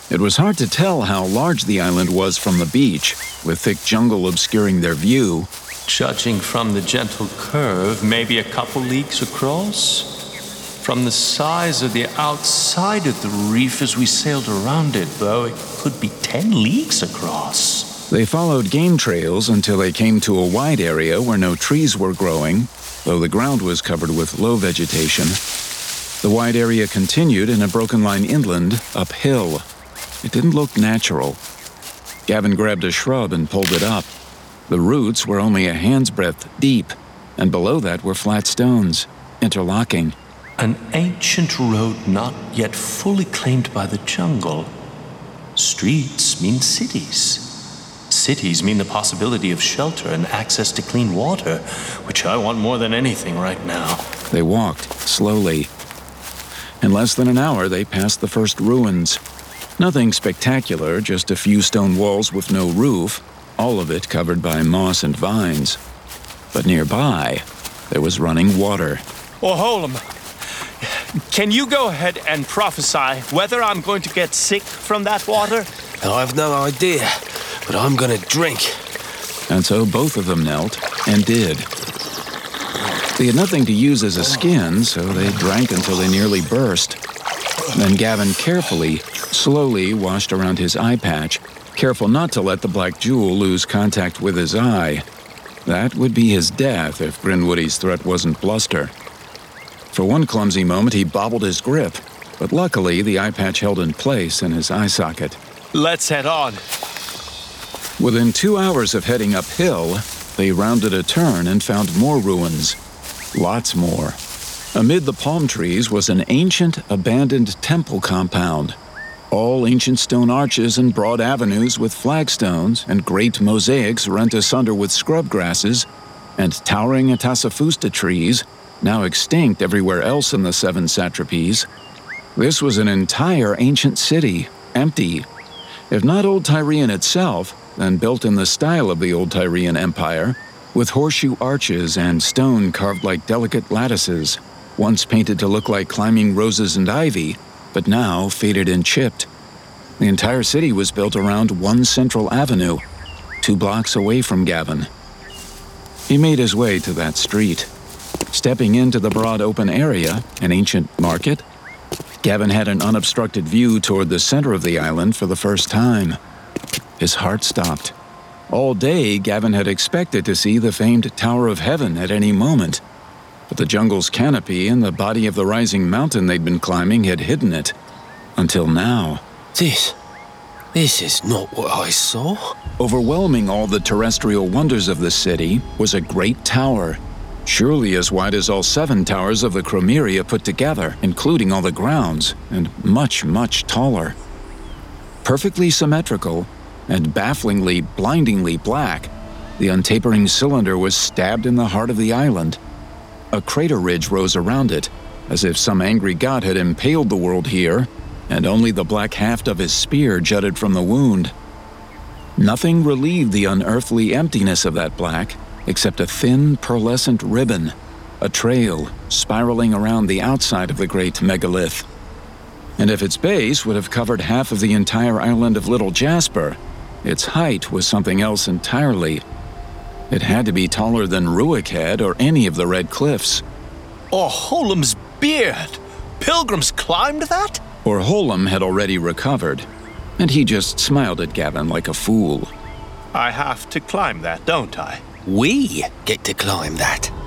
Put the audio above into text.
It was hard to tell how large the island was from the beach, with thick jungle obscuring their view. Judging from the gentle curve, maybe a couple leagues across. From the size of the outside of the reef as we sailed around it, though, it could be 10 leagues across. They followed game trails until they came to a wide area where no trees were growing, though the ground was covered with low vegetation. The wide area continued in a broken line inland, uphill. It didn't look natural. Gavin grabbed a shrub and pulled it up. The roots were only a hand's breadth deep, and below that were flat stones, interlocking. An ancient road not yet fully claimed by the jungle. Streets mean cities. Cities mean the possibility of shelter and access to clean water, which I want more than anything right now. They walked slowly. In less than an hour, they passed the first ruins. Nothing spectacular, just a few stone walls with no roof, all of it covered by moss and vines. But nearby, there was running water. Oh, Holm, can you go ahead and prophesy whether I'm going to get sick from that water? I've no idea, but I'm going to drink. And so both of them knelt and did. They had nothing to use as a skin, so they drank until they nearly burst. Then Gavin slowly washed around his eye patch, careful not to let the black jewel lose contact with his eye. That would be his death if Grinwoody's threat wasn't bluster. For one clumsy moment, he bobbled his grip, but luckily the eye patch held in place in his eye socket. Let's head on. Within 2 hours of heading uphill, they rounded a turn and found more ruins. Lots more. Amid the palm trees was an ancient, abandoned temple compound. All ancient stone arches and broad avenues with flagstones and great mosaics rent asunder with scrub grasses and towering Atasafusta trees, now extinct everywhere else in the seven satrapies. This was an entire ancient city, empty. If not Old Tyrian itself, then built in the style of the Old Tyrian Empire, with horseshoe arches and stone carved like delicate lattices, once painted to look like climbing roses and ivy, but now faded and chipped. The entire city was built around one central avenue, 2 blocks away from Gavin. He made his way to that street. Stepping into the broad open area, an ancient market, Gavin had an unobstructed view toward the center of the island for the first time. His heart stopped. All day, Gavin had expected to see the famed Tower of Heaven at any moment, but the jungle's canopy and the body of the rising mountain they'd been climbing had hidden it. Until now. This is not what I saw. Overwhelming all the terrestrial wonders of the city was a great tower, surely as wide as all 7 towers of the Chromeria put together, including all the grounds, and much, much taller. Perfectly symmetrical, and bafflingly, blindingly black, the untapering cylinder was stabbed in the heart of the island. A crater ridge rose around it, as if some angry god had impaled the world here, and only the black haft of his spear jutted from the wound. Nothing relieved the unearthly emptiness of that black, except a thin, pearlescent ribbon, a trail spiraling around the outside of the great megalith. And if its base would have covered half of the entire island of Little Jasper, its height was something else entirely. It had to be taller than Ruick Head or any of the Red Cliffs. Oh, Holm's beard! Pilgrims climbed that? Or Holm had already recovered, and he just smiled at Gavin like a fool. I have to climb that, don't I? We get to climb that.